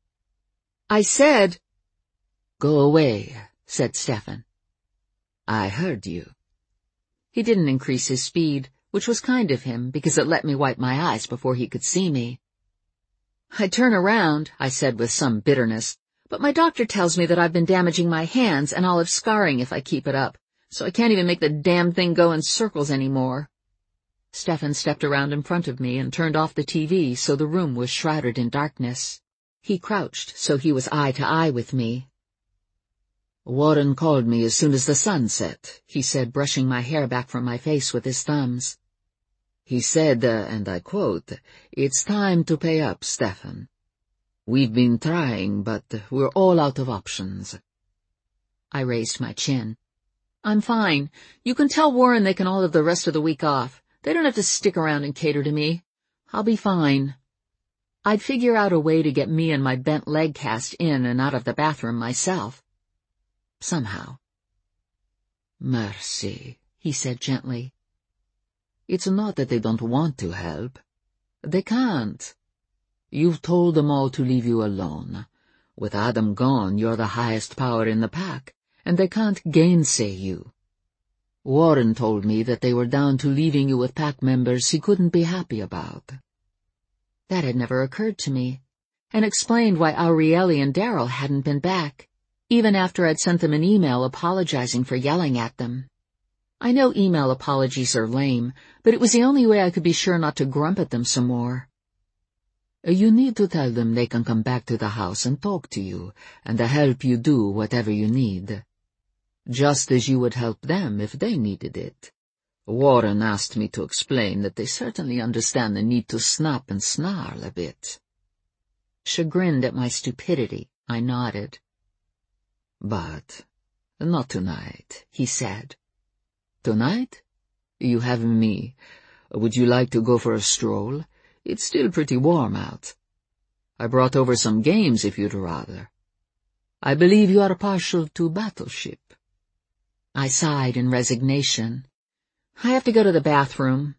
I said, "Go away," said Stefan. "I heard you." He didn't increase his speed, which was kind of him because it let me wipe my eyes before he could see me. "I'd turn around," I said with some bitterness, "but my doctor tells me that I've been damaging my hands and I'll have scarring if I keep it up, so I can't even make the damn thing go in circles anymore." Stefan stepped around in front of me and turned off the T V so the room was shrouded in darkness. He crouched so he was eye to eye with me. "Warren called me as soon as the sun set," he said, brushing my hair back from my face with his thumbs. He said, uh, and I quote, "It's time to pay up, Stefan. We've been trying, but we're all out of options." I raised my chin. "I'm fine. You can tell Warren they can all have the rest of the week off. They don't have to stick around and cater to me. I'll be fine." I'd figure out a way to get me and my bent leg cast in and out of the bathroom myself. Somehow. "Mercy," he said gently. "It's not that they don't want to help. They can't. You've told them all to leave you alone. With Adam gone, you're the highest power in the pack, and they can't gainsay you. Warren told me that they were down to leaving you with pack members he couldn't be happy about." That had never occurred to me, and explained why Aurieli and Daryl hadn't been back, even after I'd sent them an email apologizing for yelling at them. I know email apologies are lame, but it was the only way I could be sure not to grump at them some more. "You need to tell them they can come back to the house and talk to you, and to help you do whatever you need. Just as you would help them if they needed it. Warren asked me to explain that they certainly understand the need to snap and snarl a bit." Chagrined at my stupidity, I nodded. "But not tonight," he said. "Tonight? You have me. Would you like to go for a stroll? It's still pretty warm out. I brought over some games if you'd rather. I believe you are partial to Battleship." I sighed in resignation. "I have to go to the bathroom."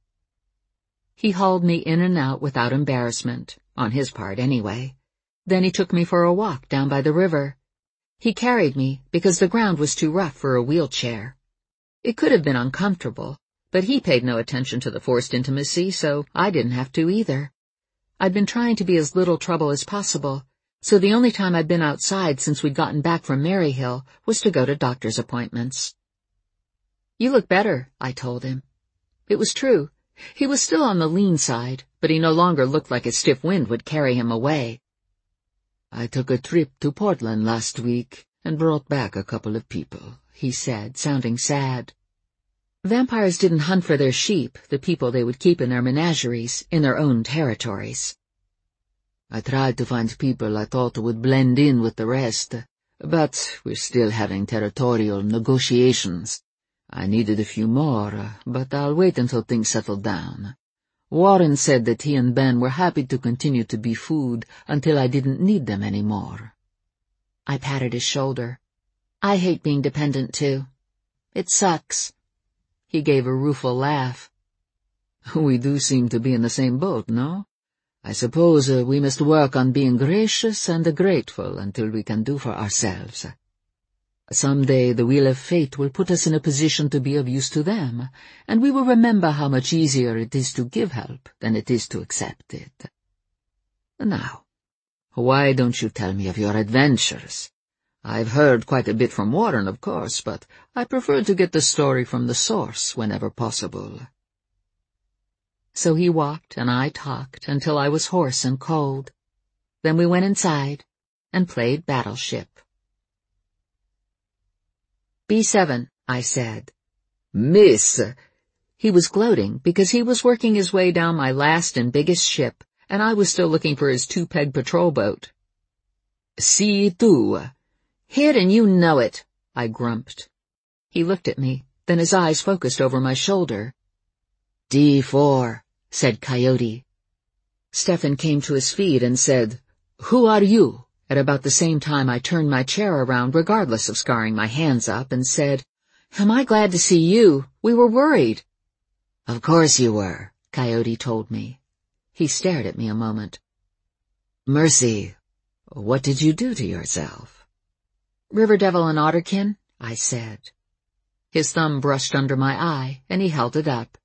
He hauled me in and out without embarrassment, on his part anyway. Then he took me for a walk down by the river. He carried me because the ground was too rough for a wheelchair. It could have been uncomfortable, but he paid no attention to the forced intimacy, so I didn't have to either. I'd been trying to be as little trouble as possible, so the only time I'd been outside since we'd gotten back from Maryhill was to go to doctor's appointments. "You look better," I told him. It was true. He was still on the lean side, but he no longer looked like a stiff wind would carry him away. "I took a trip to Portland last week and brought back a couple of people," he said, sounding sad. Vampires didn't hunt for their sheep, the people they would keep in their menageries, in their own territories. "I tried to find people I thought would blend in with the rest, but we're still having territorial negotiations. I needed a few more, but I'll wait until things settle down. Warren said that he and Ben were happy to continue to be food until I didn't need them anymore." I patted his shoulder. "I hate being dependent, too." It sucks." He gave a rueful laugh. "We do seem to be in the same boat, no? I suppose uh, we must work on being gracious and grateful until we can do for ourselves. Some day the wheel of fate will put us in a position to be of use to them, and we will remember how much easier it is to give help than it is to accept it. Now, why don't you tell me of your adventures? I've heard quite a bit from Warren, of course, but I prefer to get the story from the source whenever possible." So he walked and I talked until I was hoarse and cold. Then we went inside and played Battleship. B seven, I said. "Miss!" He was gloating because he was working his way down my last and biggest ship, and I was still looking for his two-peg patrol boat. "See tu." "Hit and you know it," I grumped. He looked at me, then his eyes focused over my shoulder. D four, said Coyote. Stefan came to his feet and said, "Who are you?" At about the same time I turned my chair around regardless of scarring my hands up and said, "Am I glad to see you? We were worried." "Of course you were," Coyote told me. He stared at me a moment. "Mercy, what did you do to yourself?" "River Devil and Otterkin," I said. His thumb brushed under my eye, and he held it up.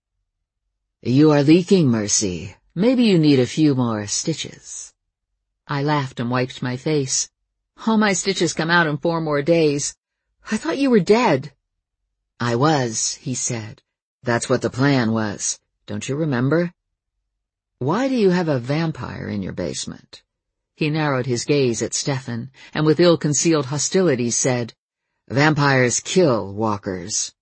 "You are leaking, Mercy. Maybe you need a few more stitches." I laughed and wiped my face. "All my stitches come out in four more days. I thought you were dead." "I was," he said. "That's what the plan was. Don't you remember?" "Why do you have a vampire in your basement?" He narrowed his gaze at Stefan, and with ill-concealed hostility said, "Vampires kill walkers."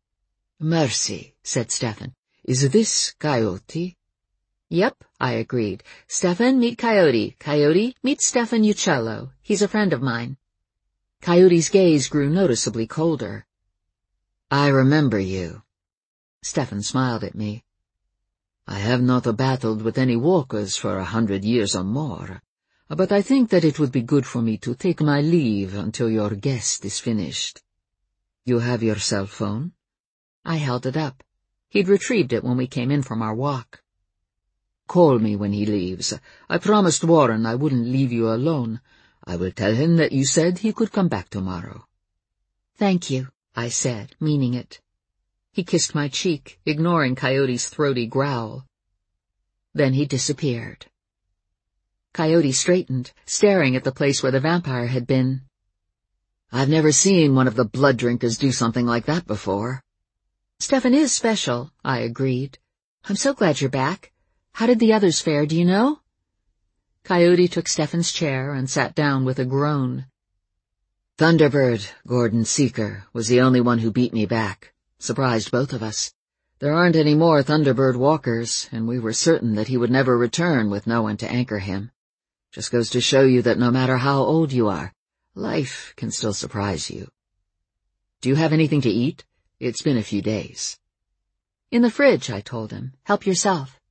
"Mercy," said Stefan. "Is this Coyote?" "Yep," I agreed. "Stefan, meet Coyote. Coyote, meet Stefan Uccello. He's a friend of mine." Coyote's gaze grew noticeably colder. "I remember you." Stefan smiled at me. "I have not battled with any walkers for a hundred years or more, but I think that it would be good for me to take my leave until your guest is finished. You have your cell phone?" I held it up. He'd retrieved it when we came in from our walk. "Call me when he leaves. I promised Warren I wouldn't leave you alone. I will tell him that you said he could come back tomorrow." "Thank you," I said, meaning it. He kissed my cheek, ignoring Coyote's throaty growl. Then he disappeared. Coyote straightened, staring at the place where the vampire had been. "I've never seen one of the blood drinkers do something like that before." "Stefan is special," I agreed. "I'm so glad you're back. How did the others fare, do you know?" Coyote took Stefan's chair and sat down with a groan. "Thunderbird, Gordon Seeker, was the only one who beat me back. Surprised both of us. There aren't any more Thunderbird walkers, and we were certain that he would never return with no one to anchor him. Just goes to show you that no matter how old you are, life can still surprise you. Do you have anything to eat? It's been a few days." "In the fridge," I told him. "Help yourself."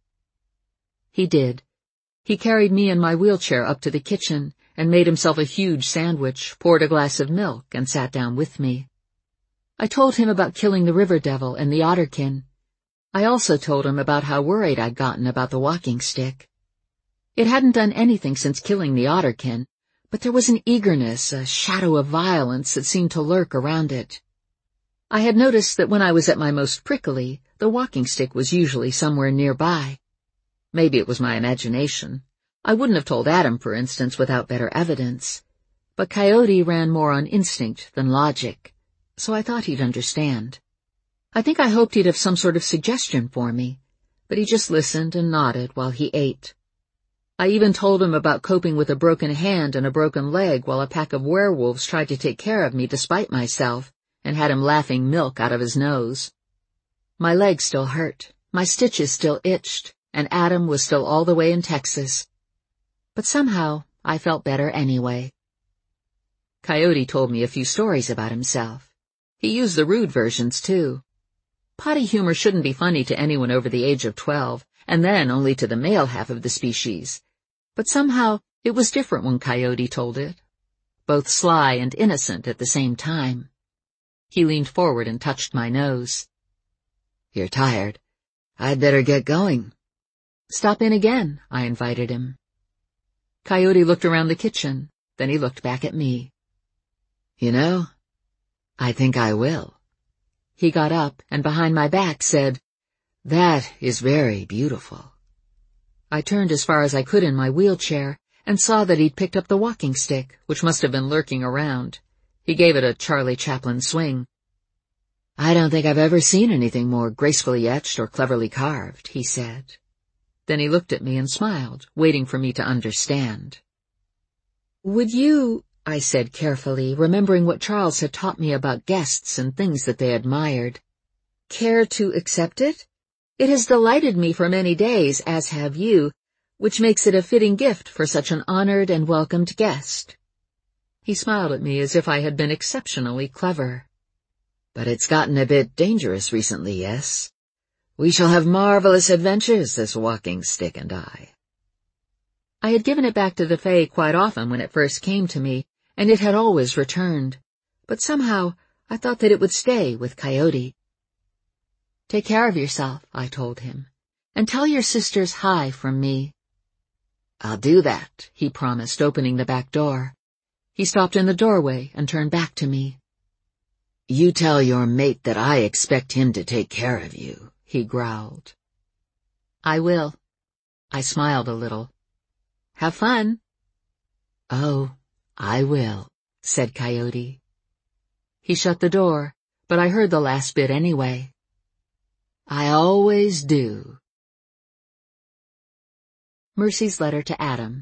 He did. He carried me in my wheelchair up to the kitchen and made himself a huge sandwich, poured a glass of milk, and sat down with me. I told him about killing the River Devil and the Otterkin. I also told him about how worried I'd gotten about the walking stick. It hadn't done anything since killing the Otterkin, but there was an eagerness, a shadow of violence that seemed to lurk around it. I had noticed that when I was at my most prickly, the walking stick was usually somewhere nearby. Maybe it was my imagination. I wouldn't have told Adam, for instance, without better evidence. But Coyote ran more on instinct than logic, so I thought he'd understand. I think I hoped he'd have some sort of suggestion for me, but he just listened and nodded while he ate. I even told him about coping with a broken hand and a broken leg while a pack of werewolves tried to take care of me despite myself, and had him laughing milk out of his nose. My leg still hurt, my stitches still itched, and Adam was still all the way in Texas. But somehow I felt better anyway. Coyote told me a few stories about himself. He used the rude versions, too. Potty humor shouldn't be funny to anyone over the age of twelve, and then only to the male half of the species. But somehow it was different when Coyote told it. Both sly and innocent at the same time. He leaned forward and touched my nose. "You're tired. I'd better get going." "Stop in again," I invited him. Coyote looked around the kitchen, then he looked back at me. "You know, I think I will." He got up and behind my back said, "That is very beautiful." I turned as far as I could in my wheelchair and saw that he'd picked up the walking stick, which must have been lurking around. He gave it a Charlie Chaplin swing. "I don't think I've ever seen anything more gracefully etched or cleverly carved," he said. Then he looked at me and smiled, waiting for me to understand. "Would you," I said carefully, remembering what Charles had taught me about guests and things that they admired, "care to accept it? It has delighted me for many days, as have you, which makes it a fitting gift for such an honored and welcomed guest." He smiled at me as if I had been exceptionally clever. "But it's gotten a bit dangerous recently, yes? We shall have marvelous adventures, this walking stick and I." I had given it back to the Fae quite often when it first came to me, and it had always returned. But somehow I thought that it would stay with Coyote. "Take care of yourself," I told him, "and tell your sisters hi from me." "I'll do that," he promised, opening the back door. He stopped in the doorway and turned back to me. "You tell your mate that I expect him to take care of you," he growled. "I will." I smiled a little. "Have fun." "Oh, I will," said Coyote. He shut the door, but I heard the last bit anyway. "I always do." Mercy's letter to Adam.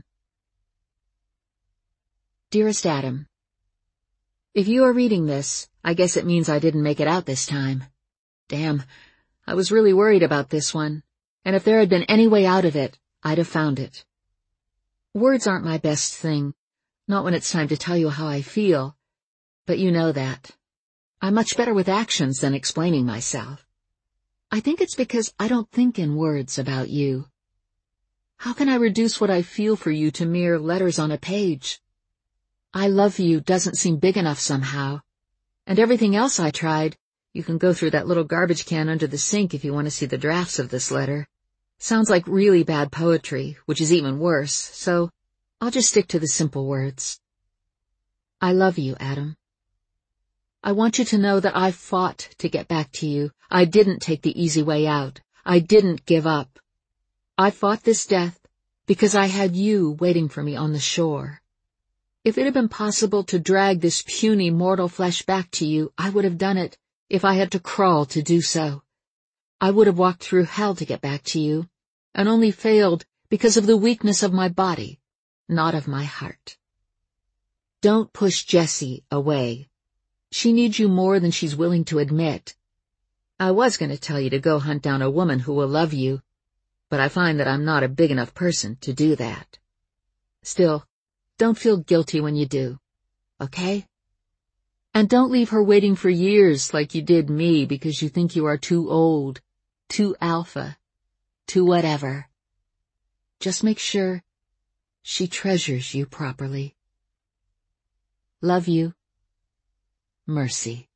Dearest Adam, if you are reading this, I guess it means I didn't make it out this time. Damn, I was really worried about this one, and if there had been any way out of it, I'd have found it. Words aren't my best thing, not when it's time to tell you how I feel, but you know that. I'm much better with actions than explaining myself. I think it's because I don't think in words about you. How can I reduce what I feel for you to mere letters on a page? I love you doesn't seem big enough somehow, and everything else I tried, you can go through that little garbage can under the sink if you want to see the drafts of this letter, sounds like really bad poetry, which is even worse, so I'll just stick to the simple words. I love you, Adam. I want you to know that I fought to get back to you. I didn't take the easy way out. I didn't give up. I fought this death because I had you waiting for me on the shore. If it had been possible to drag this puny mortal flesh back to you, I would have done it if I had to crawl to do so. I would have walked through hell to get back to you, and only failed because of the weakness of my body, not of my heart. Don't push Jessie away. She needs you more than she's willing to admit. I was going to tell you to go hunt down a woman who will love you, but I find that I'm not a big enough person to do that. Still, don't feel guilty when you do, okay? And don't leave her waiting for years like you did me because you think you are too old, too alpha, too whatever. Just make sure she treasures you properly. Love you. Mercy.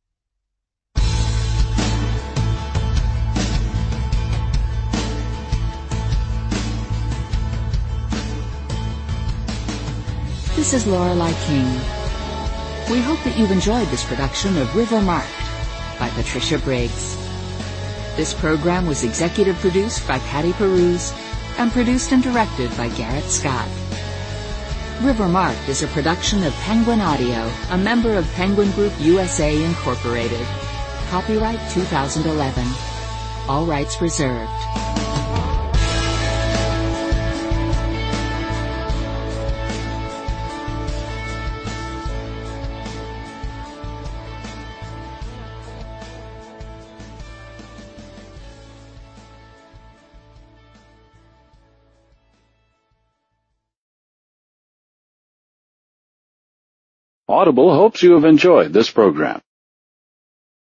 This is Lorelei King. We hope that you've enjoyed this production of River Marked by Patricia Briggs. This program was executive produced by Patty Peruse and produced and directed by Garrett Scott. River Marked is a production of Penguin Audio, a member of Penguin Group U S A Incorporated. Copyright two thousand eleven. All rights reserved. Audible hopes you have enjoyed this program.